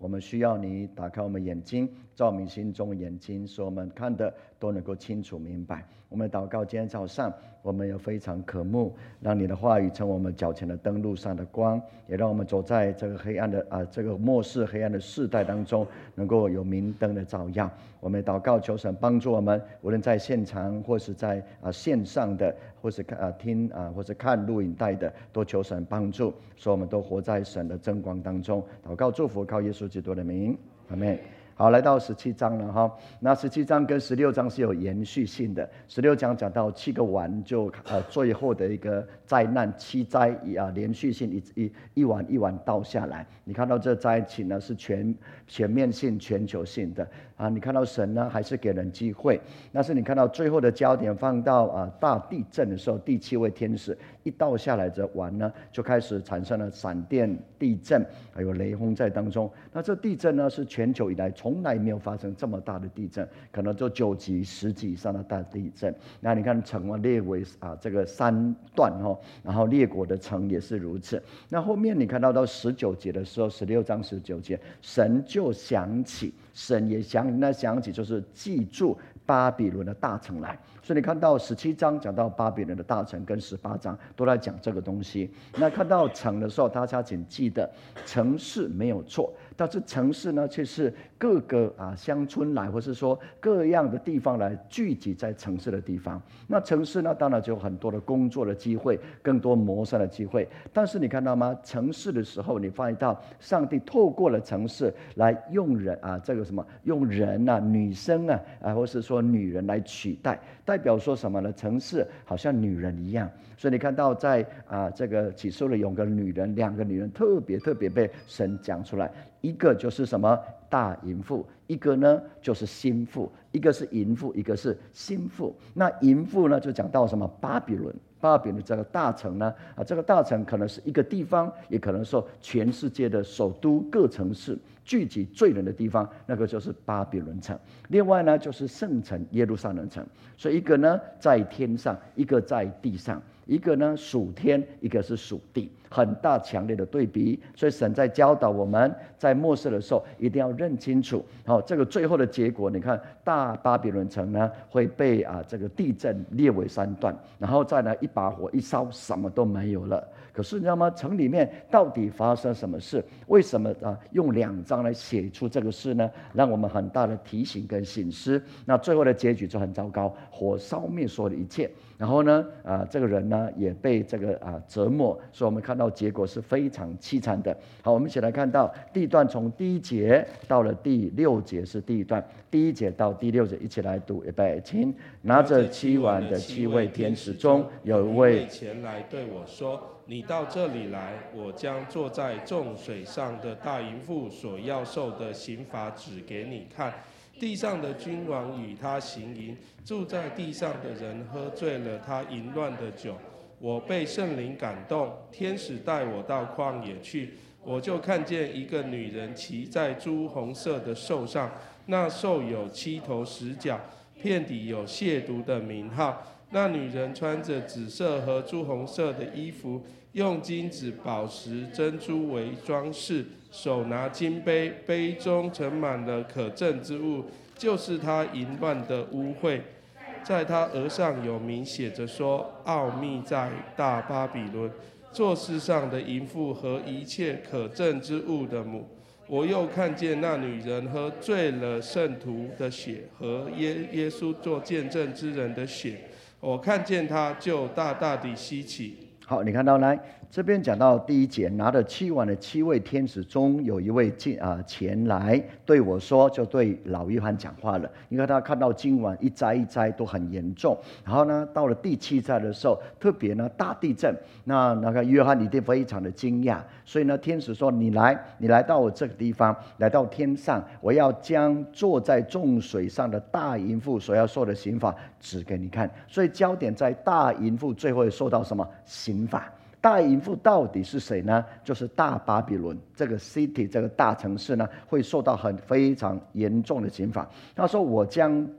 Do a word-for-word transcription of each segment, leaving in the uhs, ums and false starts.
我们需要你打开我们眼睛，照明心中的眼睛，使我们看的都能够清楚明白。我们祷告，今天早上我们有非常渴慕，让你的话语成为我们脚前的灯，路上的光，也让我们走在这个黑暗的啊这个末世黑暗的世代当中，能够有明灯的照耀。我们祷告，求神帮助我们，无论在现场或是在啊线上的，或是看啊听啊或是看录影带的，都求神帮助，使我们都活在神的真光当中。祷告祝福，靠耶稣基督的名，阿们。好，来到十七章了哈。那十七章跟十六章是有延续性的。十六章讲到七个碗，就呃最后的一个灾难，七灾啊连续性一一一碗一碗倒下来。你看到这灾情呢是全全面性、全球性的啊。你看到神呢还是给人机会，但是你看到最后的焦点放到啊大地震的时候，第七位天使一倒下来，这碗呢就开始产生了闪电、地震，还有雷轰在当中。那这地震呢是全球以来从来没有发生这么大的地震，可能就九级、十级以上的大地震。那你看城啊列为啊这个三段哦，然后列国的城也是如此。那后面你看到到十九节的时候，十六章十九节，神就想起，神也想，那想起就是记住巴比伦的大城来。所以你看到十七章讲到巴比伦的大城，跟十八章都在讲这个东西。那看到城的时候，大家请记得，城市没有错，但是城市呢，却是各个啊乡村来，或是说各样的地方来聚集在城市的地方。那城市呢，当然就有很多的工作的机会，更多谋生的机会。但是你看到吗？城市的时候，你发现到上帝透过了城市来用人啊，这个什么用人啊，女生啊，啊，或是说女人来取代。代表说什么呢？城市好像女人一样，所以你看到在啊这个启示录有个女人，两个女人特别特别被神讲出来，一个就是什么大淫妇，一个呢就是心腹，一个是淫妇，一个是心腹。那淫妇呢就讲到什么巴比伦。巴比伦这个大城呢，啊，这个大城可能是一个地方，也可能说全世界的首都各城市聚集罪人的地方，那个就是巴比伦城。另外呢，就是圣城耶路撒冷城。所以一个呢在天上，一个在地上，一个呢属天，一个是属地，很大强烈的对比。所以神在教导我们，在末世的时候一定要认清楚。好，这个最后的结果，你看大巴比伦城呢会被啊这个地震裂为三段，然后再来一把火一烧，什么都没有了。可是你知道吗？城里面到底发生什么事？为什么啊用两章来写出这个事呢？让我们很大的提醒跟省思。那最后的结局就很糟糕，火烧灭所有的一切。然后呢，啊，这个人呢也被这个啊折磨，所以我们看到结果是非常凄惨的。好，我们一起来看到第一段，从第一节到了第六节是第一段，第一节到第六节一起来读，预备，请。拿着七碗的七位天使中有一位前来对我说：“你到这里来，我将坐在众水上的大淫妇所要受的刑罚指给你看。地上的君王与他行淫，住在地上的人喝醉了他淫乱的酒。我被圣灵感动，天使带我到旷野去，我就看见一个女人骑在朱红色的兽上，那兽有七头十角，遍体有亵渎的名号。那女人穿着紫色和朱红色的衣服，用金子、宝石、珍珠为装饰，手拿金杯，杯中盛满了可憎之物，就是她淫乱的污秽。在她额上有名写着说：奥秘在大巴比伦，做世上的淫妇和一切可憎之物的母。我又看见那女人喝醉了圣徒的血和耶耶稣做见证之人的血，我看见她就大大地稀奇。 好，你看到来这边讲到第一节，拿着七碗的七位天使中有一位进啊前来对我说，就对老约翰讲话了。因为他看到今晚一灾一灾都很严重，然后呢，到了第七灾的时候，特别呢大地震，那那个约翰一定非常的惊讶，所以呢，天使说：“你来，你来到我这个地方，来到天上，我要将坐在众水上的大淫妇所要受的刑罚指给你看。”所以焦点在大淫妇最后会受到什么刑罚？大淫妇到底是谁呢？就是大巴比伦这个 city 这个大城市呢，会受到很非常严重的刑罚。他说：“我将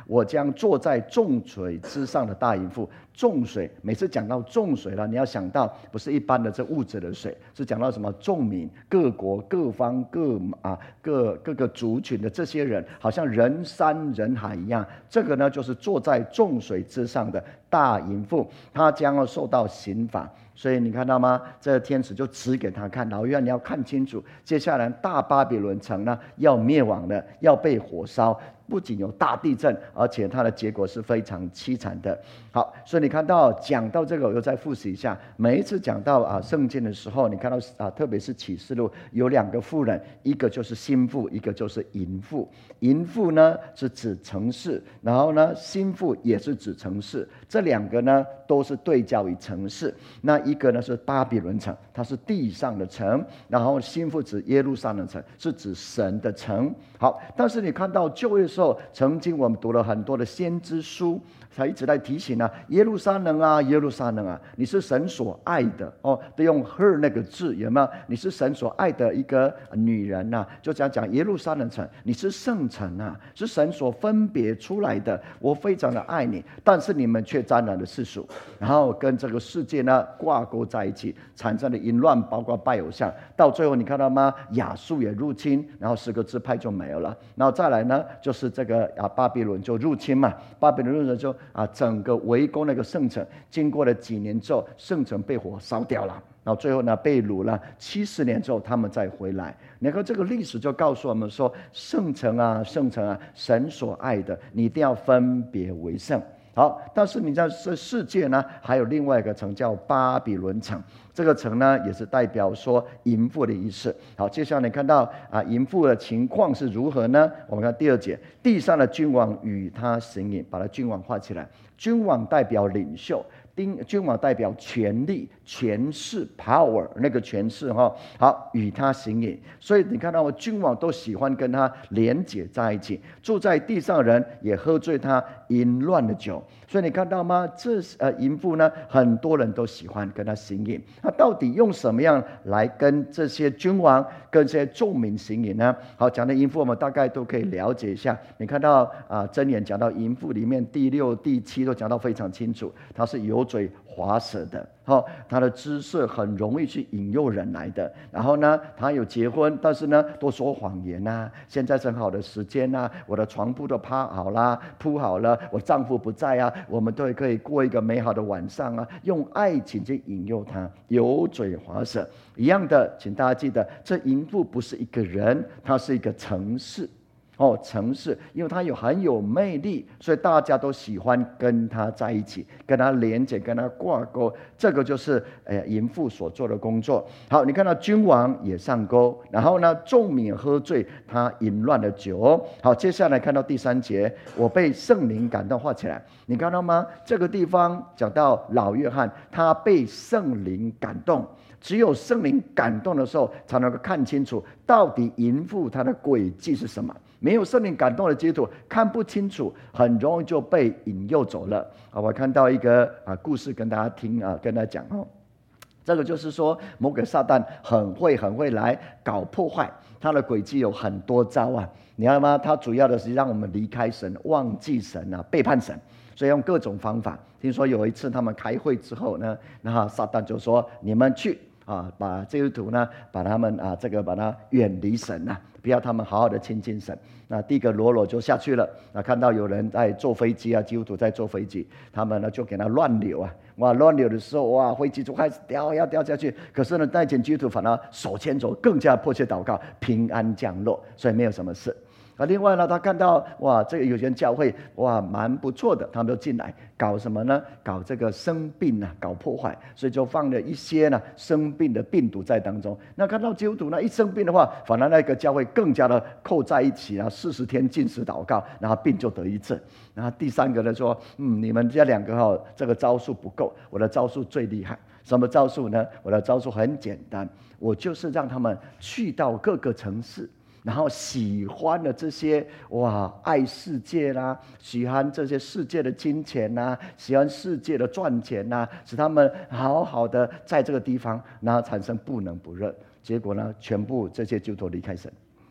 我将坐在众水之上的大淫妇。众水，每次讲到众水了，你要想到不是一般的这物质的水，是讲到什么众民、各国、各方、各啊各各个族群的这些人，好像人山人海一样。这个呢，就是坐在众水之上的大淫妇，他将要受到刑罚。所以你看到吗？这个天使就指给他看，老约，你要看清楚，接下来大巴比伦城呢要灭亡了，要被火烧。不仅有大地震，而且它的结果是非常凄惨的。好，所以你看到讲到这个，我又再复习一下。每一次讲到啊圣经的时候，你看到啊，特别是启示录有两个妇人，一个就是新妇，一个就是淫妇。淫妇呢是指城市，然后呢新妇也是指城市，这两个呢都是对照于城市。那一个呢是巴比伦城，它是地上的城，然后新妇指耶路撒冷城，是指神的城。好，但是你看到旧约的时候，曾经我们读了很多的先知书，他一直在提醒啊，耶路撒冷啊，耶路撒冷啊，你是神所爱的哦，都用 her 那个字，有没有？你是神所爱的一个女人呐、啊，就讲讲耶路撒冷城，你是圣城啊，是神所分别出来的，我非常的爱你，但是你们却沾染了世俗，然后跟这个世界呢挂钩在一起，产生了淫乱，包括拜偶像，到最后你看到吗？亚述也入侵，然后十个支派就没有了，然后再来呢，就是这个啊巴比伦就入侵嘛，巴比伦入侵就啊整个围攻那个圣城，经过了几年之后，圣城被火烧掉了，然后最后呢被掳了七十年之后，他们再回来。你看这个历史就告诉我们说，圣城啊，圣城啊，神所爱的，你一定要分别为圣。好，但是你在这世界呢，还有另外一个城叫巴比伦城，这个城呢也是代表说淫妇的意思。好，接下来你看到啊淫妇的情况是如何呢？我们看第二节，地上的君王与他行淫，把它君王画起来，君王代表领袖。君王代表权力、权势 （power） 那个权势哈，好与他行淫，所以你看到君王都喜欢跟他连结在一起，住在地上的人也喝醉他淫乱的酒，所以你看到吗？这呃淫妇呢，很多人都喜欢跟他行淫。他到底用什么样来跟这些君王、跟这些众民行淫呢？好，讲的淫妇我们大概都可以了解一下。你看到啊，箴言讲到淫妇里面第六、第七都讲到非常清楚，它是有嘴滑舌的，哦，他的姿色很容易去引诱人来的。然后呢，他有结婚，但是呢，都说谎言啊。现在是很好的时间啊，我的床铺都趴好啦，铺好了，我丈夫不在啊，我们都可以过一个美好的晚上啊。用爱情去引诱他，油嘴滑舌一样的，请大家记得，这淫妇不是一个人，它是一个城市。哦，城市，因为他有很有魅力，所以大家都喜欢跟他在一起，跟他连接，跟他挂钩。这个就是呃淫妇所做的工作。好，你看到君王也上钩，然后呢，众民喝醉他淫乱的酒。好，接下来看到第三节，我被圣灵感动，画起来，你看到吗？这个地方讲到老约翰，他被圣灵感动。只有圣灵感动的时候，才能够看清楚到底淫妇她的诡计是什么。没有圣灵感动的基督徒看不清楚，很容易就被引诱走了。啊，我看到一个啊故事跟大家听啊，跟大家讲哦。这个就是说，魔鬼撒旦很会很会来搞破坏，他的诡计有很多招啊。你看吗？他主要的是让我们离开神、忘记神啊、背叛神，所以用各种方法。听说有一次他们开会之后呢，那撒旦就说：“你们去。”啊，把基督徒呢，把他们啊，这个把他远离神呐、啊，不要他们好好的亲近神。那第一个罗罗就下去了，那看到有人在坐飞机啊，基督徒在坐飞机，他们呢就给他乱流啊，哇，乱流的时候，哇，飞机就开始掉，要掉下去。可是呢，那群基督徒反而手牵手，更加迫切祷告，平安降落，所以没有什么事。啊，另外呢，他看到哇，这个有些人教会哇蛮不错的，他们都进来搞什么呢？搞这个生病啊，搞破坏，所以就放了一些呢生病的病毒在当中。那看到基督徒呢一生病的话，反而那个教会更加的扣在一起啊，四十天禁食祷告，然后病就得医治。然后第三个呢说，嗯，你们这两个哈、哦，这个招数不够，我的招数最厉害。什么招数呢？我的招数很简单，我就是让他们去到各个城市。然后喜欢的这些哇，爱世界啦，喜欢这些世界的金钱啦，喜欢世界的赚钱啦，使他们好好的在这个地方，然后产生不能不认。结果呢，全部这些基督徒离开神。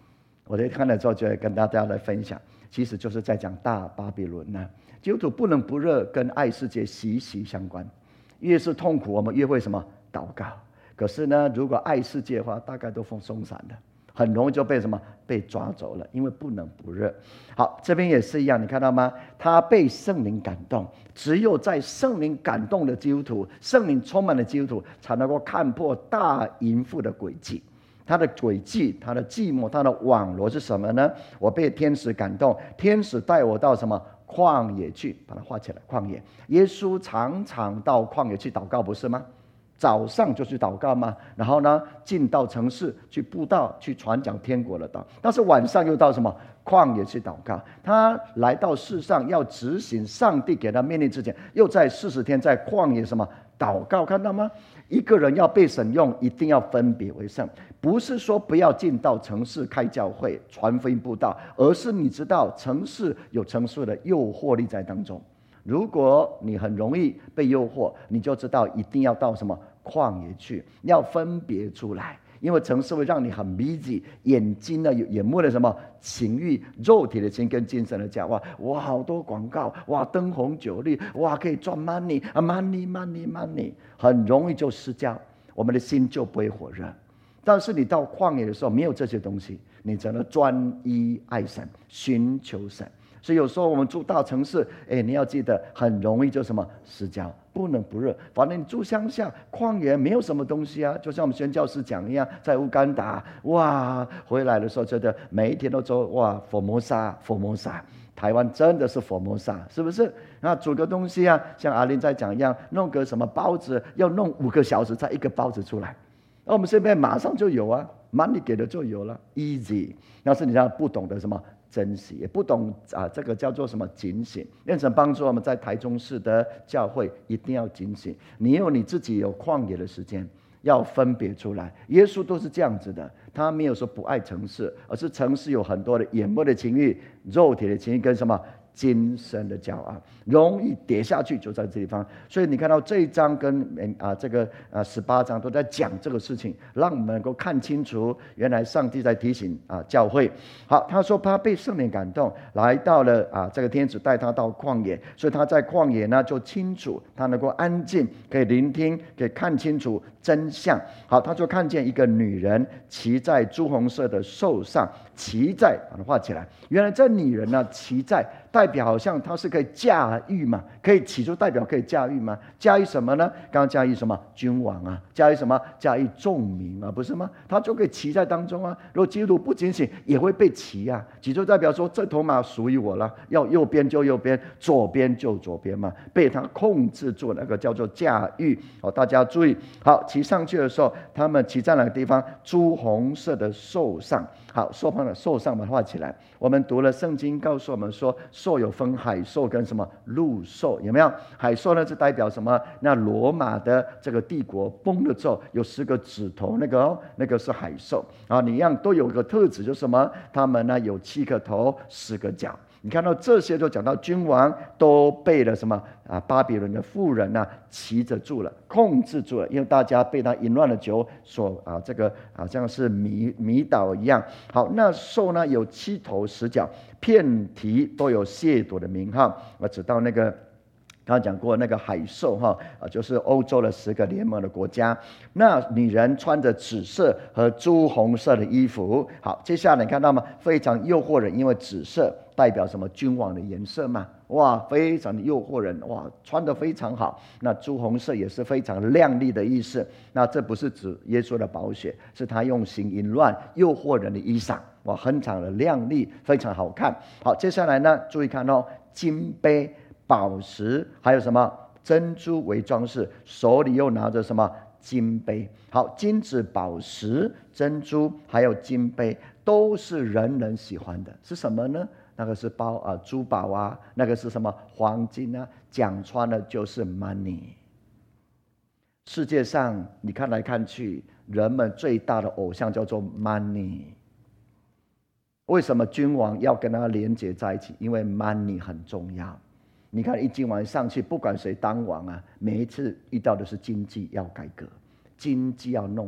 我在看了之后，就会跟大家来分享，其实就是在讲大巴比伦呢。基督徒不冷不热，跟爱世界息息相关。越是痛苦，我们越会什么祷告。可是呢，如果爱世界的话，大概都放松散了，很容易就被什么被抓走了，因为不冷不热。好，这边也是一样，你看到吗？他被圣灵感动，只有在圣灵感动的基督徒，圣灵充满的基督徒，才能够看破大淫妇的诡计。他的诡计，他的计谋，他的网罗是什么呢？我被天使感动，天使带我到什么旷野去，把它画起来。旷野，耶稣常常到旷野去祷告，不是吗？早上就去祷告嘛，然后呢，进到城市去布道，去传讲天国的道。但是晚上又到什么旷野去祷告？他来到世上要执行上帝给他命令之前，又在四十天在旷野什么祷告？看到吗？一个人要被神用，一定要分别为圣，不是说不要进到城市开教会、传福音布道，而是你知道城市有城市的诱惑力在当中。如果你很容易被诱惑，你就知道一定要到什么旷野去，要分别出来，因为城市会让你很 busy， 眼睛呢眼目的什么情欲、肉体的情跟精神的讲哇，哇好多广告，哇灯红酒绿，哇可以赚 money 啊 money money money， 很容易就失焦，我们的心就不会火热。但是你到旷野的时候，没有这些东西，你只能专一爱神，寻求神。所以有时候我们住大城市，哎，你要记得很容易就什么失焦，不冷不热。反正你住乡下旷野没有什么东西啊，就像我们宣教士讲一样，在乌干达，哇，回来的时候觉得每一天都说哇，佛摩萨，佛摩萨，台湾真的是佛摩萨，是不是？那煮个东西啊，像阿林在讲一样，弄个什么包子，要弄五个小时才一个包子出来。那我们这边马上就有啊 ，money 给了就有了 ，easy。但是你要不懂得什么珍惜，也不懂啊，这个叫做什么警醒。愿神帮助我们在台中市的教会一定要警醒。你有你自己有旷野的时间，要分别出来。耶稣都是这样子的，他没有说不爱城市，而是城市有很多的眼目的情欲、肉体的情欲跟什么今生的骄傲，容易跌下去，就在这地方。所以你看到这一章跟啊这个啊十八章都在讲这个事情，让我们能够看清楚，原来上帝在提醒啊教会。好，他说他被圣灵感动，来到了啊这个天使带他到旷野，所以他在旷野呢就清楚，他能够安静，可以聆听，可以看清楚真相。好，他就看见一个女人骑在朱红色的兽上，骑在把它画起来。原来这女人呢骑在，代表好像她是可以驾驭嘛，可以起初代表可以驾驭吗？驾驭什么呢？刚刚驾驭什么？君王啊，驾驭什么？驾驭众民啊，不是吗？他就可以骑在当中啊。如果基督徒不警醒，也会被骑啊。起初代表说这头马属于我了，要右边就右边，左边就左边嘛，被他控制住，那个叫做驾驭。好，大家注意。好，骑上去的时候，他们骑在哪个地方？朱红色的兽上。好，兽旁的兽上把它画起来。我们读了圣经，告诉我们说，兽有分海兽跟什么陆兽，有没有？海兽呢是代表什么？那罗马的这个帝国崩了之后，有十个指头，那个、哦、那个是海兽啊。你一样都有个特质，就是什么？他们呢有七个头，十个脚。你看到这些就讲到君王都被了什么啊？巴比伦的妇人呢、啊、骑着住了，控制住了，因为大家被他淫乱的酒所啊这个好像是迷迷倒一样。好，那兽呢有七头十脚，遍体都有亵渎的名号。我直到那个刚刚讲过那个海兽哈啊，就是欧洲的十个联盟的国家。那女人穿着紫色和朱红色的衣服。好，接下来你看到吗？非常诱惑人，因为紫色代表什么？君王的颜色嘛，哇，非常的诱惑人，哇，穿得非常好。那朱红色也是非常亮丽的意思。那这不是指耶稣的宝血，是他用行淫乱诱惑人的衣裳，哇，很长的亮丽，非常好看。好，接下来呢，注意看哦，金杯、宝石，还有什么珍珠为装饰，手里又拿着什么金杯。好，金子、宝石、珍珠还有金杯都是人人喜欢的，是什么呢？那个是包啊珠宝啊，那个是什么黄金啊？讲穿了就是 money。世界上你看来看去，人们最大的偶像叫做 money。为什么君王要跟他连结在一起？因为 money 很重要。你看一君王上去，不管谁当王啊，每一次遇到的是经济要改革，经济要弄好，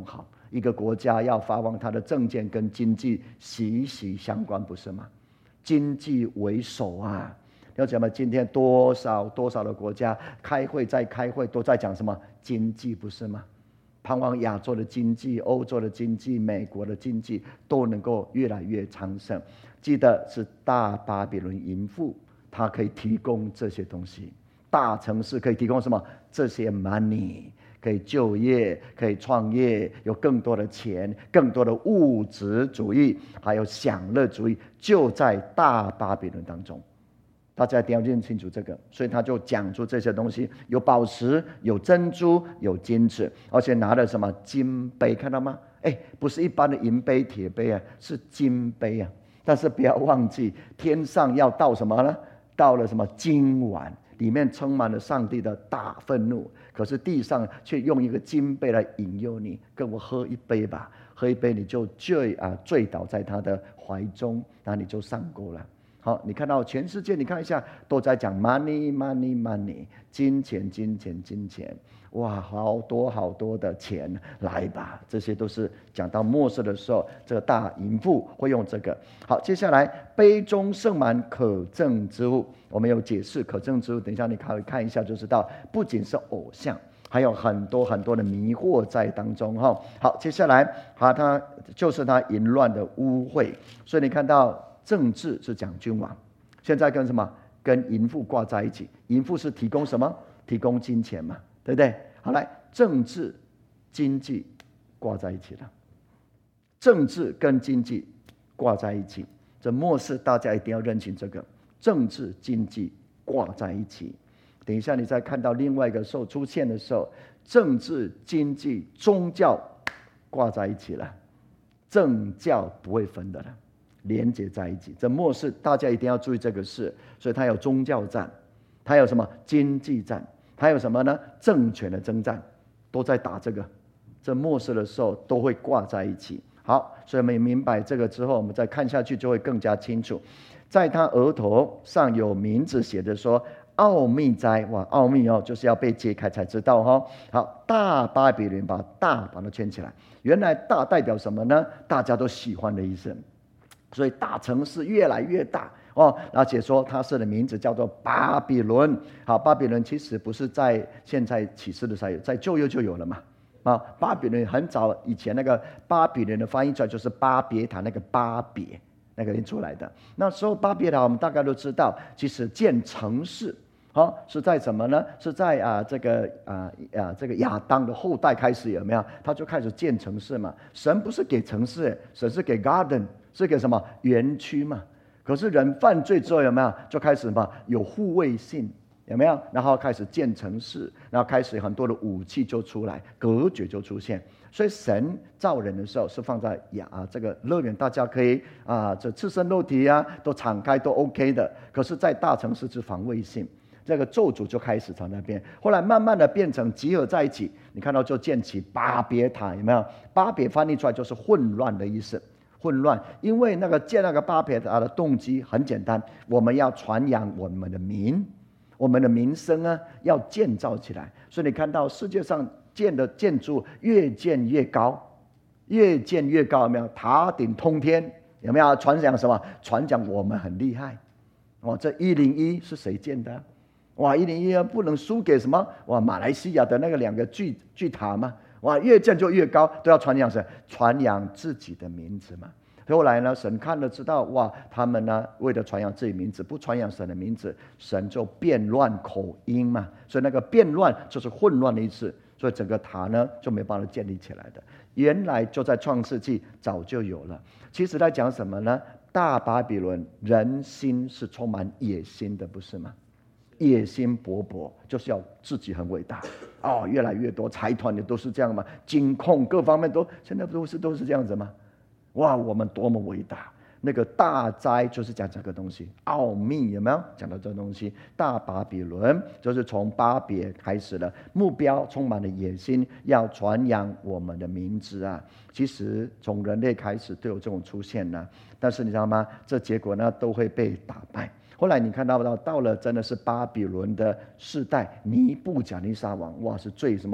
一个国家要发旺，它的政见跟经济息息相关，不是吗？经济为首啊！了解吗？今天多少多少的国家开会在开会，都在讲什么经济，不是吗？盼望亚洲的经济、欧洲的经济、美国的经济都能够越来越昌盛。记得是大巴比伦淫妇，它可以提供这些东西。大城市可以提供什么？这些 money。可以就业，可以创业，有更多的钱，更多的物质主义，还有享乐主义，就在大巴比伦当中。大家一定要认清楚这个，所以他就讲出这些东西：有宝石，有珍珠，有金子，而且拿了什么金杯，看到吗？哎，不是一般的银杯、铁杯啊，是金杯啊。但是不要忘记，天上要倒什么呢？倒了什么金碗，里面充满了上帝的大愤怒。可是地上却用一个金杯来引诱你，跟我喝一杯吧，喝一杯你就醉啊醉倒在他的怀中，那你就上钩了。好，你看到全世界，你看一下，都在讲 money money money， 金钱金钱金钱，哇，好多好多的钱来吧，这些都是讲到末世的时候，这个大淫妇会用这个。好，接下来杯中盛满可憎之物，我们有解释可憎之物，等一下你可以看一下就知道，不仅是偶像，还有很多很多的迷惑在当中哈。好，接下来好，它就是它淫乱的污秽，所以你看到。政治是讲君王，现在跟什么？跟淫妇挂在一起。淫妇是提供什么？提供金钱嘛，对不对？好，来，政治、经济挂在一起了。政治跟经济挂在一起，这末世大家一定要认清这个，政治、经济挂在一起。等一下你再看到另外一个时候出现的时候，政治、经济、宗教挂在一起了，政教不会分的了。连接在一起，这末世大家一定要注意这个事，所以它有宗教战，它有什么经济战，它有什么呢？政权的征战，都在打这个。这末世的时候都会挂在一起。好，所以我们明白这个之后，我们再看下去就会更加清楚。在他额头上有名字写的说奥秘哉，哇，奥秘哦，就是要被揭开才知道哈、哦。好，大巴比伦把大把它圈起来，原来大代表什么呢？大家都喜欢的意思。所以大城市越来越大哦，而且说它是的名字叫做巴比伦。好，巴比伦其实不是在现在启示的才有，在旧约就有了嘛。啊，巴比伦很早以前那个巴比伦的翻译出来就是巴别塔，那个巴别那个人出来的。那时候巴别塔我们大概都知道，其实建城市。哦，是在什么呢？是在啊这个啊啊这个亚当的后代开始有没有？他就开始建城市嘛。神不是给城市，神是给 garden， 是给什么园区嘛？可是人犯罪之后有没有？就开始什么有护卫性有没有？然后开始建城市，然后开始很多的武器就出来，隔绝就出现。所以神造人的时候是放在呀啊这个乐园，大家可以啊这赤身肉体啊都敞开都 OK 的。可是，在大城市是防卫性。这个咒诅就开始从那边，后来慢慢的变成集合在一起。你看到就建起巴别塔，有没有？巴别翻译出来就是混乱的意思，混乱。因为那个建那个巴别塔的动机很简单，我们要传扬我们的名，我们的名声呢要建造起来。所以你看到世界上建的建筑越建越高，越建越高，有没有？塔顶通天，有没有？传讲什么？传讲我们很厉害。哦，这一零一是谁建的？哇，一零一不能输给什么？哇，马来西亚的那个两个巨巨塔嘛，哇，越建就越高，都要传扬谁？传扬自己的名字嘛。后来呢，神看了知道，哇，他们呢为了传扬自己名字，不传扬神的名字，神就变乱口音嘛。所以那个变乱就是混乱的意思，所以整个塔呢就没办法建立起来的。原来就在创世纪早就有了。其实在讲什么呢？大巴比伦人心是充满野心的，不是吗？野心勃勃，就是要自己很伟大哦，越来越多财团也都是这样嘛，金控各方面都现在都是都是这样子吗？哇，我们多么伟大！那个大灾就是讲这个东西，奥秘有没有讲到这个东西？大巴比伦就是从巴别开始了，目标充满了野心，要传扬我们的名字啊！其实从人类开始都有这种出现呢、啊，但是你知道吗？这结果呢都会被打败。后来你看到到到了真的是巴比伦的世代，尼布甲尼撒王，哇，是最什么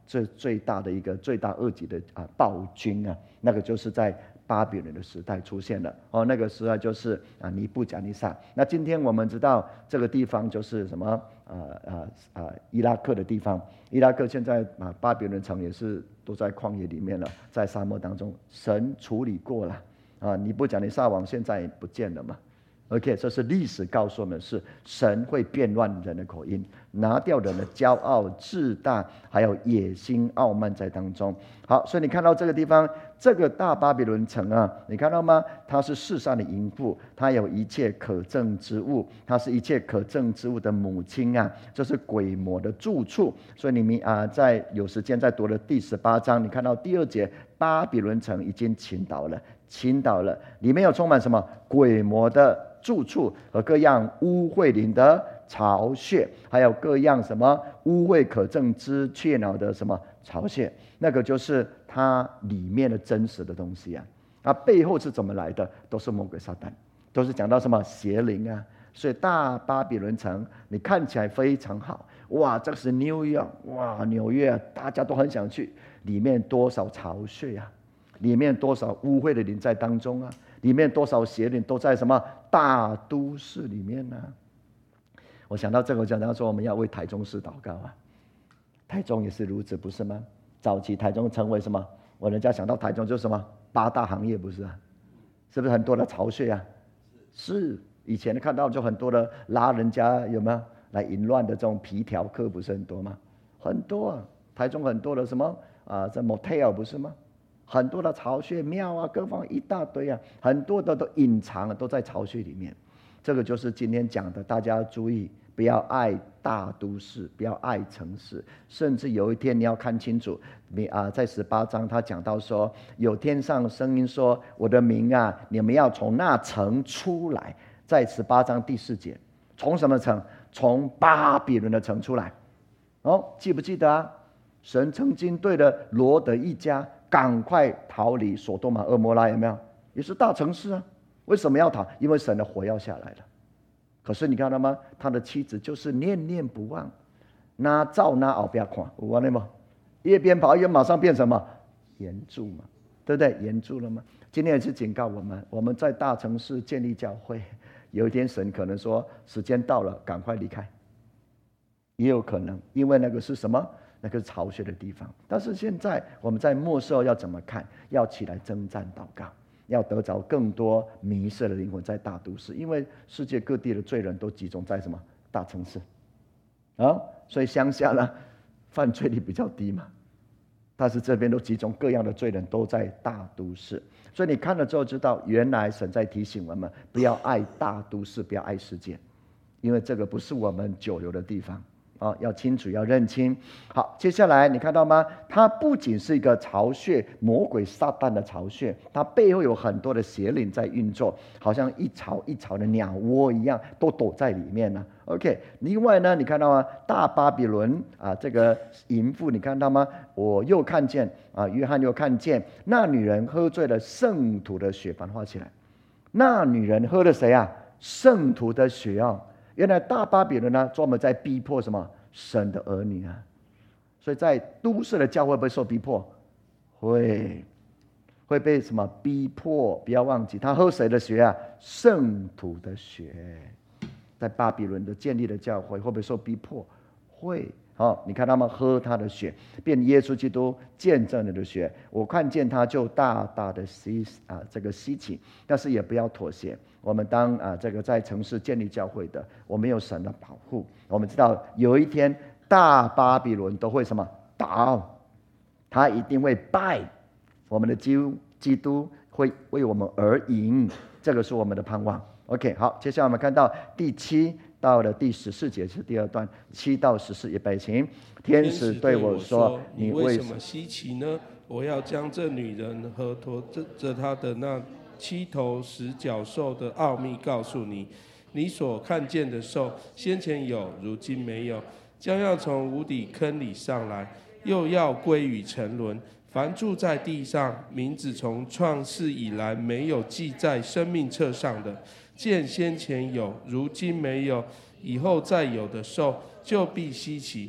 最最大的一个罪大恶极的啊暴君啊，那个就是在巴比伦的时代出现了哦，那个时代就是啊尼布甲尼撒。那今天我们知道这个地方就是什么呃呃呃伊拉克的地方，伊拉克现在啊巴比伦城也是都在旷野里面了，在沙漠当中，神处理过了啊，尼布甲尼撒王现在不见了嘛。OK， 这是历史告诉我们，是神会变乱人的口音，拿掉人的骄傲、自大，还有野心、傲慢在当中。好，所以你看到这个地方，这个大巴比伦城啊，你看到吗？它是世上的淫妇，它有一切可憎之物，它是一切可憎之物的母亲啊，这是鬼魔的住处。所以你们啊，在有时间再读了第十八章，你看到第二节，巴比伦城已经倾倒了，倾倒了，里面有充满什么鬼魔的住处和各样污秽灵的巢穴，还有各样什么污秽可憎之雀鸟的什么巢穴，那个就是它里面的真实的东西啊。啊，背后是怎么来的？都是魔鬼撒旦，都是讲到什么邪灵啊。所以大巴比伦城，你看起来非常好，哇，这是纽约，哇，纽约啊，大家都很想去，里面多少巢穴啊，里面多少污秽的灵在当中啊。里面多少邪灵都在什么大都市里面呢、啊？我想到这个，我讲到说我们要为台中市祷告啊。台中也是如此，不是吗？早期台中成为什么？我人家想到台中就是什么八大行业，不是啊？是不是很多的巢穴啊？是，以前看到就很多的拉人家有没有来淫乱的这种皮条客，不是很多吗？很多啊，台中很多的什么啊，这 motel 不是吗？很多的巢穴庙啊，各方一大堆啊，很多的都隐藏，都在巢穴里面。这个就是今天讲的，大家要注意，不要爱大都市，不要爱城市，甚至有一天你要看清楚，你啊，在十八章他讲到说，有天上声音说：“我的民啊，你们要从那城出来。”在十八章第四节，从什么城？从巴比伦的城出来。哦，记不记得啊？神曾经对了罗德一家，赶快逃离所多玛、蛾摩拉，有没有？也是大城市啊。为什么要逃？因为神的火要下来了。可是你看到吗？他的妻子就是念念不忘，那照那后边看，有看到吗？一边跑一边马上变成什么？援助嘛，对不对？援助了吗？今天也是警告我们，我们在大城市建立教会，有一天神可能说时间到了，赶快离开，也有可能，因为那个是什么？那个是巢穴的地方。但是现在我们在末世要怎么看？要起来征战祷告，要得着更多迷失的灵魂在大都市，因为世界各地的罪人都集中在什么大城市啊？所以乡下呢，犯罪率比较低嘛。但是这边都集中各样的罪人都在大都市，所以你看了之后知道，原来神在提醒我们不要爱大都市，不要爱世界，因为这个不是我们久留的地方。哦，要清楚，要认清。好，接下来你看到吗？它不仅是一个巢穴，魔鬼撒旦的巢穴，它背后有很多的邪灵在运作，好像一巢一巢的鸟窝一样，都躲在里面呢。OK， 另外呢，你看到吗？大巴比伦啊，这个淫妇，你看到吗？我又看见啊，约翰又看见那女人喝醉了圣徒的血，反画起来。那女人喝了谁啊？圣徒的血哦。原来大巴比伦呢，专门在逼迫什么神的儿女啊，所以在都市的教会会不会受逼迫？会，会被什么逼迫？不要忘记，他喝谁的血啊？圣徒的血。在巴比伦的建立的教会会不会受逼迫？会。好，你看他们喝他的血，变耶稣基督见证了的血，我看见他就大大的稀啊，这个稀奇，但是也不要妥协。我们当啊这个在城市建立教会的，我们有神的保护，我们知道有一天大巴比伦都会什么倒，他一定会败，我们的基督基督会为我们而赢，这个是我们的盼望。OK， 好，接下来我们看到第七到了第十四节是第二段，七到十四也背行。天使对我说：“ 你为什么稀奇呢？我要将这女人和驮着她的那七头十角兽的奥秘告诉你。你所看见的兽，先前有，如今没有，将要从无底坑里上来，又要归于沉沦。凡住在地上，名字从创世以来没有记在生命册上的，见先前有，如今没有，以后再有的兽，就必稀奇。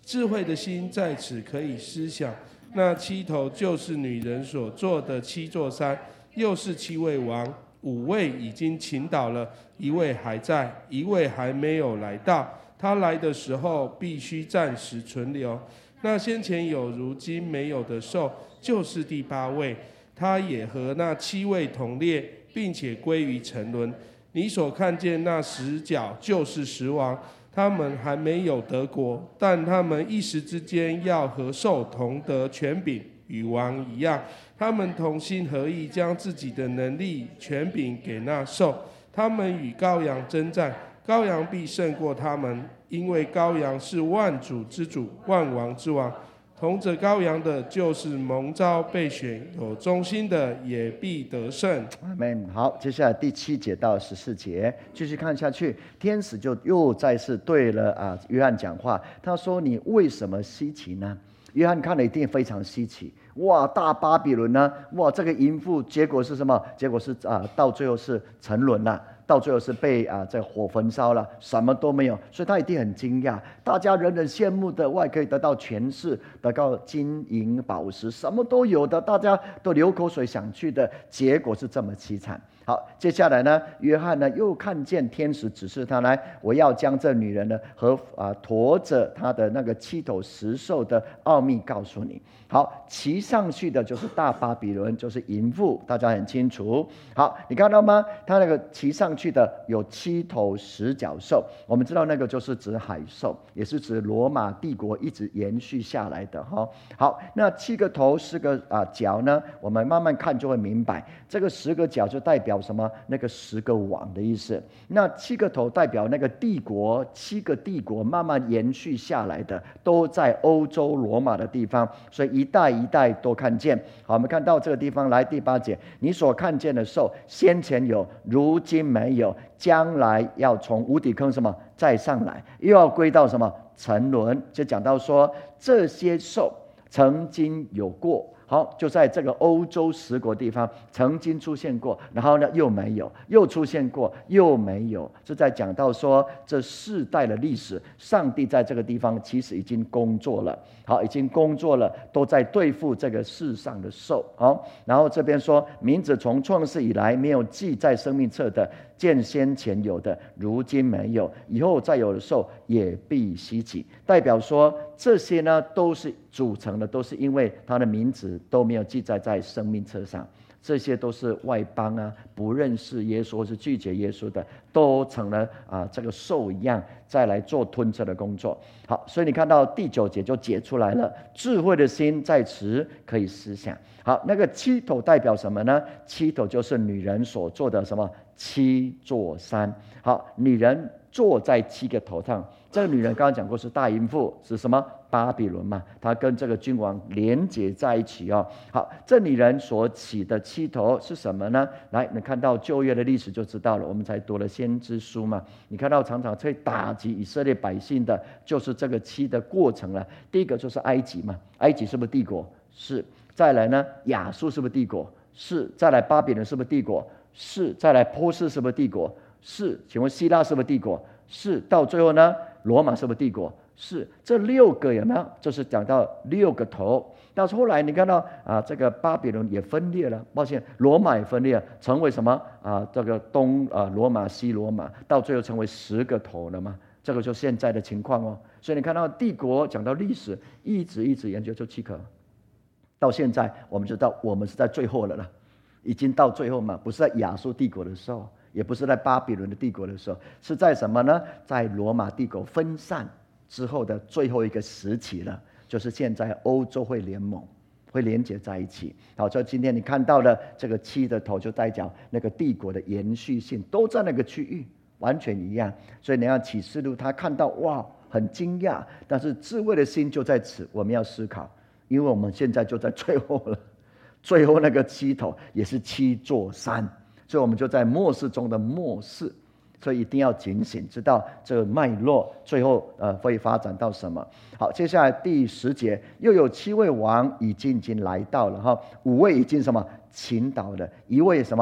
智慧的心在此可以思想。那七头就是女人所做的七座山，又是七位王，五位已经倾倒了，一位还在，一位还没有来到。他来的时候必须暂时存留。那先前有如今没有的兽，就是第八位，他也和那七位同列，并且归于沉沦。你所看见那十角就是十王，他们还没有得国，但他们一时之间要和兽同得权柄，与王一样。他们同心合意，将自己的能力、权柄给那兽。他们与羔羊征战，羔羊必胜过他们，因为羔羊是万主之主，万王之王。同着羔羊的，就是蒙召被选，有忠心的也必得胜。 阿们。好，接下来第七节到十四节，继续看下去。天使就又再次对了啊约翰讲话，他说：“你为什么稀奇呢？”约翰看了一定非常稀奇。哇，大巴比伦呢？哇，这个淫妇，结果是什么？结果是啊，到最后是沉沦了。到最后是被啊这火焚烧了，什么都没有，所以他一定很惊讶。大家人人羡慕的，外可以得到权势，得到金银宝石，什么都有的，大家都流口水想去的，结果是这么凄惨。好，接下来呢，约翰呢又看见天使指示他来，我要将这女人呢和啊驮着她的那个七头十兽的奥秘告诉你。好，骑上去的就是大巴比伦，就是淫妇，大家很清楚。好，你看到吗？他那个骑上去的有七头十角兽，我们知道那个就是指海兽，也是指罗马帝国一直延续下来的哈。好，那七个头十个啊角呢，我们慢慢看就会明白，这个十个角就代表什么？那个十个王的意思。那七个头代表那个帝国，七个帝国慢慢延续下来的，都在欧洲罗马的地方，所以一代一代都看见。好，我们看到这个地方来第八节，你所看见的兽，先前有，如今没有，将来要从无底坑什么再上来，又要归到什么沉沦。就讲到说这些兽曾经有过。好，就在这个欧洲十国地方曾经出现过，然后呢又没有，又出现过，又没有，是在讲到说这世代的历史，上帝在这个地方其实已经工作了，好，已经工作了，都在对付这个世上的兽。好，然后这边说，名字从创世以来没有记在生命册的，见先前有的，如今没有，以后再有的兽也必稀奇。代表说这些呢都是组成的，都是因为他的名字都没有记载在生命册上，这些都是外邦啊，不认识耶稣或是拒绝耶稣的，都成了啊这个兽一样，再来做吞吃的工作。好，所以你看到第九节就解出来了，智慧的心在此可以思想。好，那个七头代表什么呢？七头就是女人所做的什么七座山。好，女人坐在七个头上，这个女人刚刚讲过是大淫妇，是什么？巴比伦嘛，她跟这个君王连结在一起哦。好，这女人所起的七头是什么呢？来，你看到旧约的历史就知道了，我们才读了先知书嘛。你看到常常会打击以色列百姓的，就是这个七的过程了。第一个就是埃及嘛，埃及是不是帝国？是。再来呢，亚述是不是帝国？是。再来巴比伦是不是帝国？是。再来波斯是不是帝国？是。请问希腊是不是帝国？是。到最后呢，罗马是不是帝国？是。这六个有没有？就是讲到六个头。到后来你看到啊，这个巴比伦也分裂了，抱歉，罗马也分裂了，成为什么啊？这个东啊罗马、西罗马，到最后成为十个头了嘛？这个就现在的情况哦。所以你看到帝国讲到历史，一直一直研究就七颗。到现在我们知道我们是在最后了了，已经到最后嘛，不是在亚述帝国的时候，也不是在巴比伦的帝国的时候，是在什么呢？在罗马帝国分散之后的最后一个时期了，就是现在欧洲会联盟，会连结在一起。好，所以今天你看到的这个七的头就代表那个帝国的延续性都在那个区域，完全一样。所以你看启示录他看到哇很惊讶，但是智慧的心就在此，我们要思考，因为我们现在就在最后了，最后那个七头也是七座山，所以我们就在末世中的末世，所以一定要警醒，知道这个脉络，最后呃会发展到什么。好，接下来第十节，又有七位王已经已经来到了哈，五位已经什么倾倒了，一位什么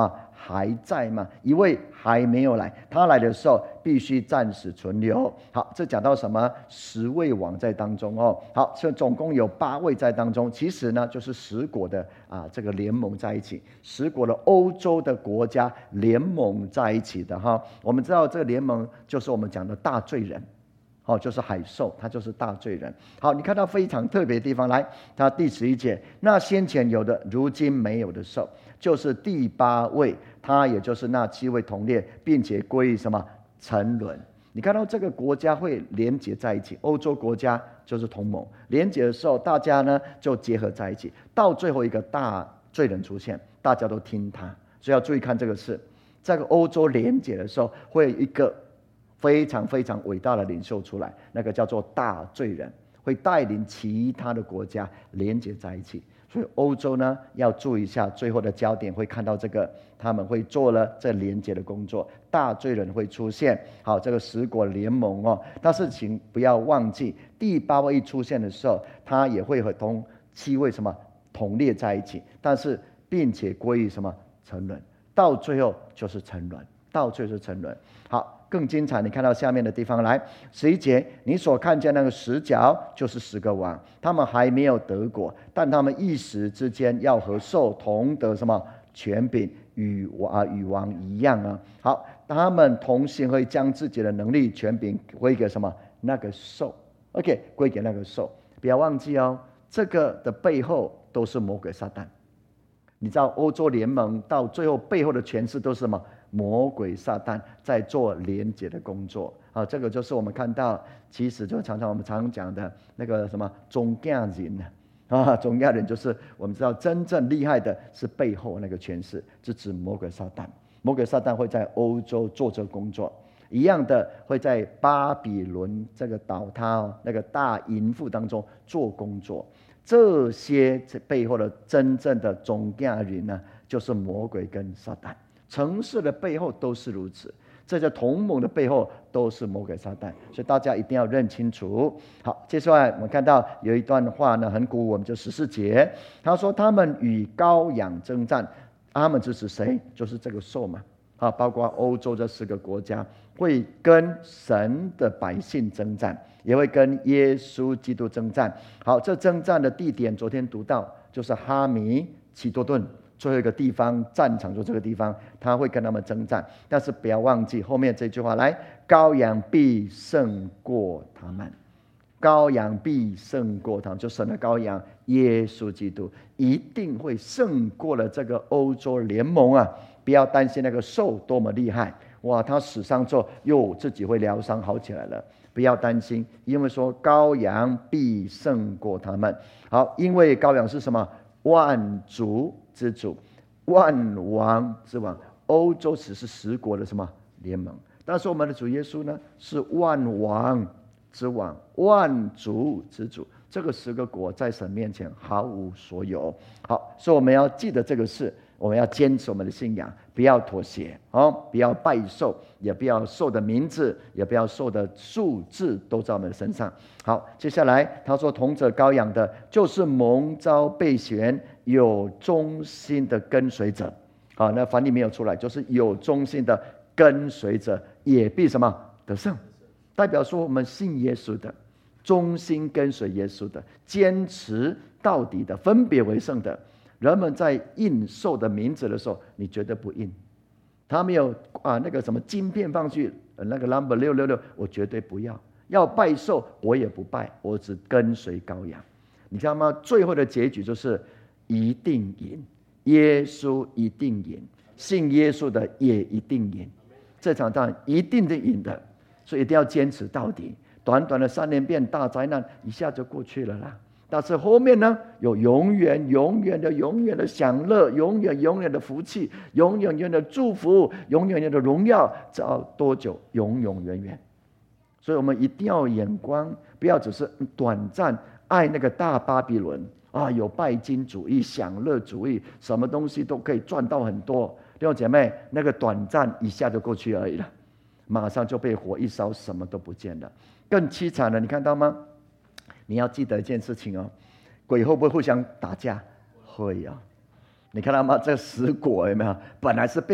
还在吗？一位还没有来，他来的时候必须暂时存留。好，这讲到什么？十位王在当中哦。好，这总共有八位在当中。其实呢，就是十国的啊这个联盟在一起，十国的欧洲的国家联盟在一起的哈。我们知道这个联盟就是我们讲的大罪人。哦，就是海兽，他就是大罪人。好，你看到非常特别的地方，来，他第十一节，那先前有的，如今没有的兽，就是第八位，他也就是那七位同列，并且归于什么沉沦。你看到这个国家会连结在一起，欧洲国家就是同盟，连结的时候，大家呢就结合在一起，到最后一个大罪人出现，大家都听他，所以要注意看这个事。这个欧洲连结的时候，会有一个非常非常伟大的领袖出来，那个叫做大罪人，会带领其他的国家连接在一起。所以欧洲呢要注意一下，最后的焦点会看到这个，他们会做了这连接的工作，大罪人会出现。好，这个十国联盟哦，但是请不要忘记，第八位一出现的时候，他也会和同七位什么同列在一起，但是并且归于什么沉沦，到最后就是沉沦，到最后是沉沦。好。更精彩，你看到下面的地方来，十一节，你所看见那个十角就是十个王，他们还没有得果，但他们一时之间要和兽同得什么权柄，与王与王一样啊。好，他们同行会将自己的能力权柄归给什么那个兽 ，OK， 归给那个兽。不要忘记哦，这个的背后都是魔鬼撒旦。你知道欧洲联盟到最后背后的权势都是什么？魔鬼撒旦在做连结的工作啊，这个就是我们看到，其实就常常我们常讲的那个什么中间人啊，中间人就是我们知道真正厉害的是背后那个权势，是指魔鬼撒旦。魔鬼撒旦会在欧洲做这个工作，一样的会在巴比伦这个倒塌那个大淫妇当中做工作。这些背后的真正的中间人呢，就是魔鬼跟撒旦。城市的背后都是如此，这些同盟的背后都是魔鬼撒旦，所以大家一定要认清楚。好，接下来我们看到有一段话呢，很鼓舞我们，就十四节，他说他们与羔羊征战，他们支持谁？就是这个兽嘛。啊，包括欧洲这四个国家会跟神的百姓征战，也会跟耶稣基督征战。好，这征战的地点昨天读到就是哈米奇多顿。最后一个地方战场就这个地方，他会跟他们征战，但是不要忘记后面这句话，来，羔羊必胜过他们，羔羊必胜过他们，就神的羔羊耶稣基督一定会胜过了这个欧洲联盟啊！不要担心那个兽多么厉害，哇，他死伤之后又自己会疗伤好起来了，不要担心，因为说羔羊必胜过他们。好，因为羔羊是什么？万族之主，万王之王。欧洲只是十国的什么联盟，但是我们的主耶稣呢，是万王之王，万族之主。这个十个国在神面前毫无所有。好，所以我们要记得这个事，我们要坚持我们的信仰，不要妥协哦，不要拜兽，也不要兽的名字，也不要兽的数字都在我们的身上。好，接下来他说，同着羔羊的，就是蒙召被选有忠心的跟随者。好，那梵语没有出来，就是有忠心的跟随者也必什么得胜，代表说我们信耶稣的，忠心跟随耶稣的，坚持到底的，分别为圣的。人们在印兽的名字的时候，你绝对不印。他没有啊那个什么晶片放去，那个 number 六六六，我绝对不要。要拜兽，我也不拜，我只跟随羔羊。你知道吗？最后的结局就是一定赢，耶稣一定赢，信耶稣的也一定赢。这场仗一定的赢的，所以一定要坚持到底。短短的三年变大灾难，一下就过去了啦。但是后面呢，有永远、永远的、永远的享乐，永远、永远的福气，永远、永远的祝福，永远、永远的荣耀，直到多久？永永远远。所以我们一定要有眼光，不要只是短暂爱那个大巴比伦啊，有拜金主义、享乐主义，什么东西都可以赚到很多。弟兄姐妹，那个短暂一下就过去而已了，马上就被火一烧，什么都不见了。更凄惨了，你看到吗？你要记得一件事情哦，鬼会不会互相打架？会啊！你看到吗？这十国有没有？本来是被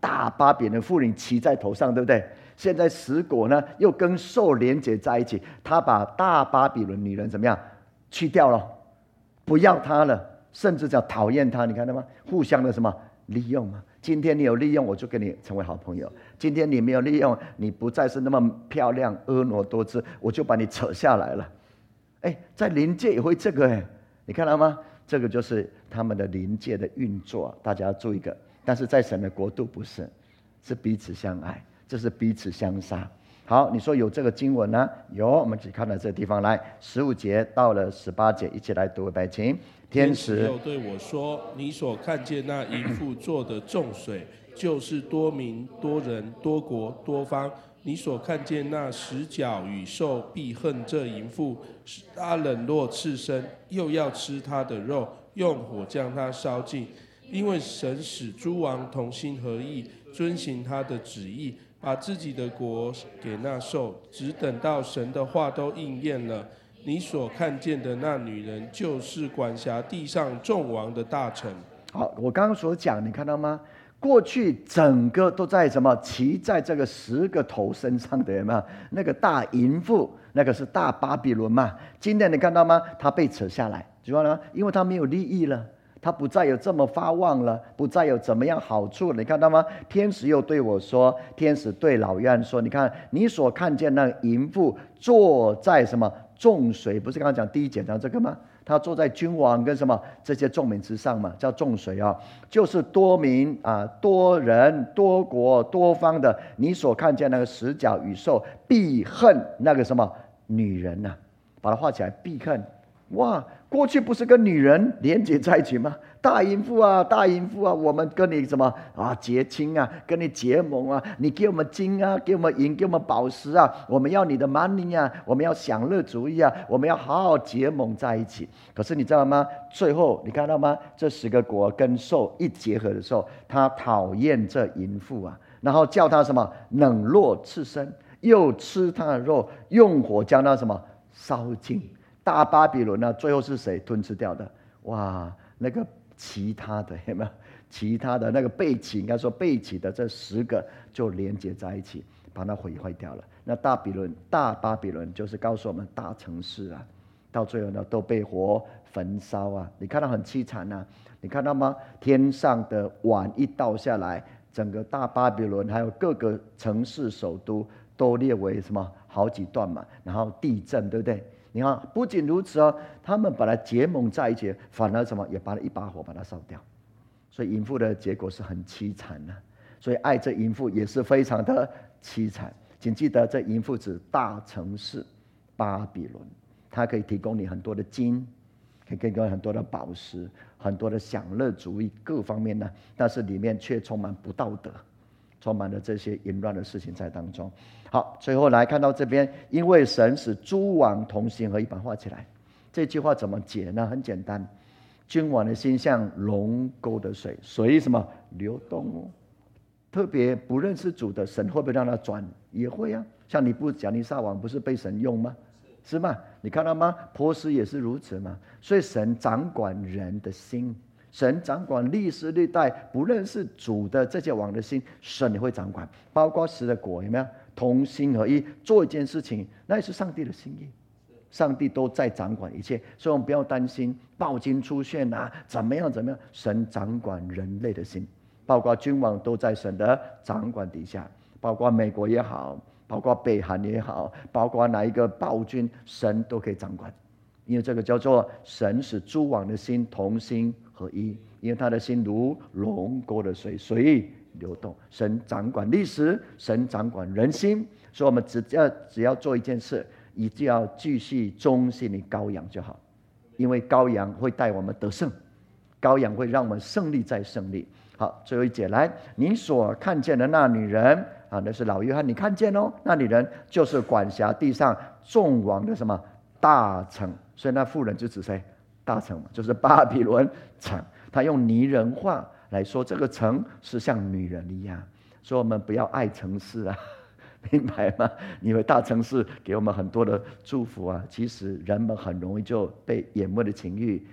大巴比伦妇女骑在头上，对不对？现在十国呢又跟兽连结在一起，他把大巴比伦女人怎么样去掉了，不要她了，甚至叫讨厌她，你看到吗？互相的什么利用嘛。今天你有利用，我就跟你成为好朋友；今天你没有利用，你不再是那么漂亮婀娜多姿，我就把你扯下来了。哎，在灵界也会这个哎，你看到吗？这个就是他们的灵界的运作，大家要注意一个。但是在神的国度不是，是彼此相爱，这是彼此相杀。好，你说有这个经文呢？有，我们只看到这个地方来，十五节到了十八节，一起来读白经。 天使又对我说：“你所看见那淫妇做的众水，就是多民、多人、多国、多方。你所看见那十角与兽，必恨这淫妇，使她冷落赤身，又要吃她的肉，用火将她烧尽。因为神使诸王同心合意，遵行他的旨意。”把自己的国给那兽，只等到神的话都应验了。你所看见的那女人，就是管辖地上众王的大臣。 好，我刚刚所讲，你看到吗？过去整个都在什么？骑在这个十个头身上的有没有？那个大淫妇，那个是大巴比伦嘛。今天你看到吗？他被扯下来，知道吗？因为他没有利益了。他不再有这么发旺了，不再有怎么样好处了，你看到吗？天使又对我说，天使对老约翰说，你看你所看见那淫妇坐在什么众水，不是刚刚讲第一节讲这个吗？他坐在君王跟什么这些众民之上嘛，叫众水啊，就是多民啊、多人、多国、多方的。你所看见那个十角与兽，必恨那个什么女人呐、啊，把它画起来，必恨。哇，过去不是跟女人连结在一起吗？大淫妇啊，大淫妇啊，我们跟你什么啊结亲啊，跟你结盟啊，你给我们金啊，给我们银，给我们宝石啊，我们要你的 money 啊，我们要享乐主义啊，我们要好好结盟在一起。可是你知道吗？最后你看到吗？这十个国跟兽一结合的时候，他讨厌这淫妇啊，然后叫他什么冷落赤身，又吃他的肉，用火将他什么烧尽。大巴比伦呢、啊，最后是谁吞吃掉的？哇，那个其他的有没有？其他的那个被起，应该说被起的这十个就连接在一起，把它毁坏掉了。那大比伦、大巴比伦就是告诉我们大城市啊，到最后呢都被火焚烧啊！你看到很凄惨啊！你看到吗？天上的碗一倒下来，整个大巴比伦还有各个城市首都都列为什么好几段嘛，然后地震，对不对？你看，不仅如此哦，他们把它结盟在一起，反而什么也把它一把火把它烧掉，所以淫妇的结果是很凄惨的、啊。所以爱这淫妇也是非常的凄惨。请记得，这淫妇指大城市巴比伦，它可以提供你很多的金，可以提供很多的宝石，很多的享乐主义各方面呢，但是里面却充满不道德。充满了这些淫乱的事情在当中。好，最后来看到这边，因为神使诸王同心合一，把它画起来。这句话怎么解呢？很简单，君王的心像龙沟的水，水什么流动哦。特别不认识主的，神会不会让他转？也会啊。像尼布甲尼撒王不是被神用吗？是吗？你看到吗？波斯也是如此嘛。所以神掌管人的心。神掌管历史历代不认识主的这些王的心，神也会掌管，包括十的国有没有同心合一做一件事情，那也是上帝的心意，上帝都在掌管一切，所以我们不要担心暴君出现啊，怎么样怎么样，神掌管人类的心，包括君王都在神的掌管底下，包括美国也好，包括北韩也好，包括哪一个暴君，神都可以掌管，因为这个叫做神使诸王的心同心合一，因为他的心如龙沟的水，水流动。神掌管历史，神掌管人心，所以我们只要只要做一件事，一定要继续忠心于羔羊就好，因为羔羊会带我们得胜，羔羊会让我们胜利再胜利。好，最后一节来，你所看见的那女人啊，那是老约翰，你看见哦，那女人就是管辖地上众王的什么大城，所以那妇人就指谁？大城嘛，就是巴比伦城。他用拟人化来说，这个城是像女人一样，所以我们不要爱城市啊，明白吗？你以为大城市给我们很多的祝福啊，其实人们很容易就被眼目的情欲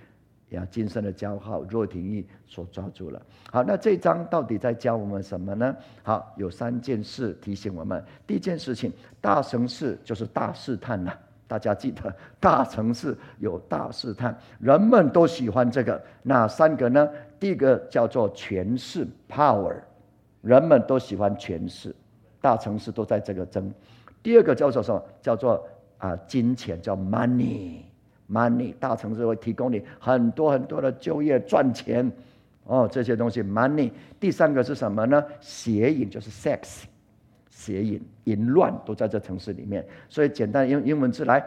呀，今生的骄傲、肉体欲所抓住了。好，那这一章到底在教我们什么呢？好，有三件事提醒我们。第一件事情，大城市就是大试探了。大家记得，大城市有大试探，人们都喜欢这个。那三个呢？第一个叫做权势 （power）， 人们都喜欢权势，大城市都在这个争。第二个叫做什么？叫做啊金钱，叫 money。money， 大城市会提供你很多很多的就业赚钱，哦，这些东西 money。第三个是什么呢？邪淫，就是 sex， 邪淫、淫乱都在这城市里面。所以简单用英文字来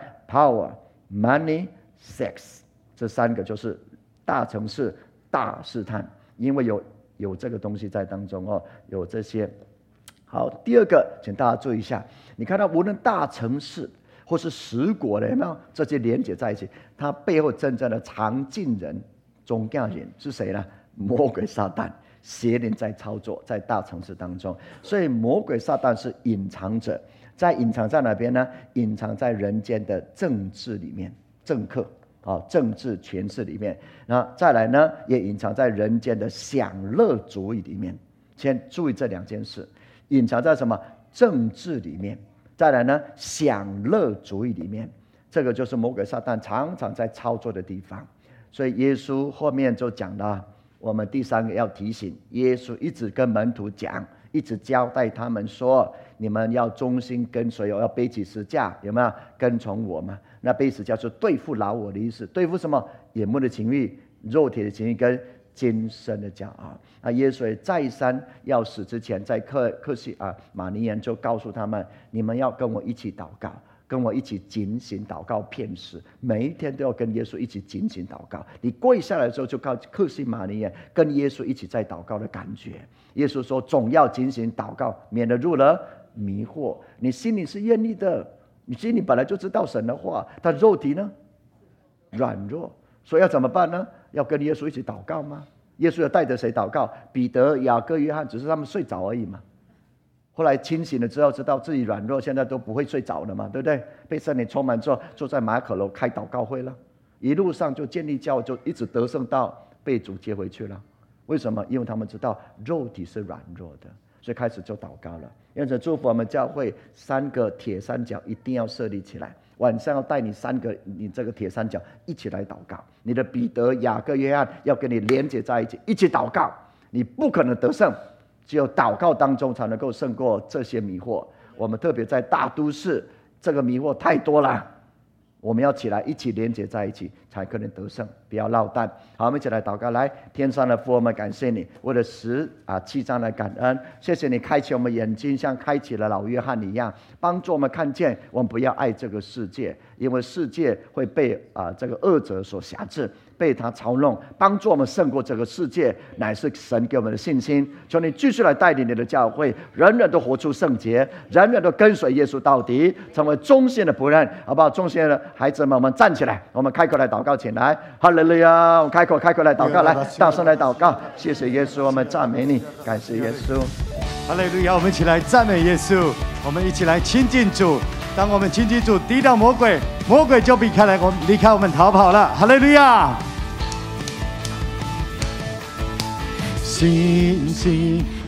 power、money、sex， 这三个就是大城市大试探，因为有有这个东西在当中哦，有这些。好，第二个，请大家注意一下，你看到无论大城市或是十国的，有没有这些连接在一起？它背后真正的常进人、宗教人是谁呢？魔鬼撒旦，邪灵在操作，在大城市当中。所以魔鬼撒旦是隐藏者，在隐藏在哪边呢？隐藏在人间的政治里面，政客啊，政治权势里面。那再来呢，也隐藏在人间的享乐主义里面。先注意这两件事，隐藏在什么？政治里面。再来呢，享乐主义里面，这个就是魔鬼撒旦常常在操作的地方。所以耶稣后面就讲了，我们第三个要提醒，耶稣一直跟门徒讲，一直交代他们说，你们要忠心跟随我，要背起十架，有没有跟从我嘛？那背十架是对付老我的意思，对付什么？眼目的情欲、肉体的情欲跟今生的骄傲。那耶稣也再三要死之前，在克克西啊马尼园就告诉他们，你们要跟我一起祷告，跟我一起警醒祷告片时，每一天都要跟耶稣一起警醒祷告。你跪下来的时候，就靠克西马尼园跟耶稣一起在祷告的感觉。耶稣说，总要警醒祷告，免得入了迷惑。你心里是愿意的，你心里本来就知道神的话，但肉体呢软弱，所以要怎么办呢？要跟耶稣一起祷告吗？耶稣要带着谁祷告？彼得、雅各、约翰，只是他们睡着而已嘛。后来清醒了之后，知道自己软弱，现在都不会睡着了嘛，对不对？被圣灵充满之后，坐在马可楼开祷告会了，一路上就建立教会，就一直得胜到被主接回去了。为什么？因为他们知道肉体是软弱的，所以开始就祷告了。因此祝福我们教会三个铁三角一定要设立起来，晚上要带你三个你这个铁三角一起来祷告。你的彼得、雅各、约翰要跟你连接在一起，一起祷告。你不可能得胜，只有祷告当中才能够胜过这些迷惑。我们特别在大都市，这个迷惑太多了，我们要起来一起连接在一起，才可能得胜，不要落单。好，我们一起来祷告。来，天上的父，我们感谢你，为了十啊七章的感恩，谢谢你开启我们眼睛，像开启了老约翰一样，帮助我们看见，我们不要爱这个世界，因为世界会被啊这个恶者所辖制，被他操弄，帮助我们胜过这个世界，乃是神给我们的信心。求你继续来带领你的教会，人人都活出圣洁，人人都跟随耶稣到底，成为忠心的仆人，好不好？忠心的孩子们，我们站起来，我们开口来祷告起来。哈利路亚！我们开口开口来祷告，来大声来祷告。谢谢耶稣，我们赞美你，感谢耶稣。 哈利路亚！我们一起来赞美耶稣，我们一起来亲近主。当我们亲近主，抵挡魔鬼，魔鬼就避开来，我们离开我们逃跑了。哈利路亚！星星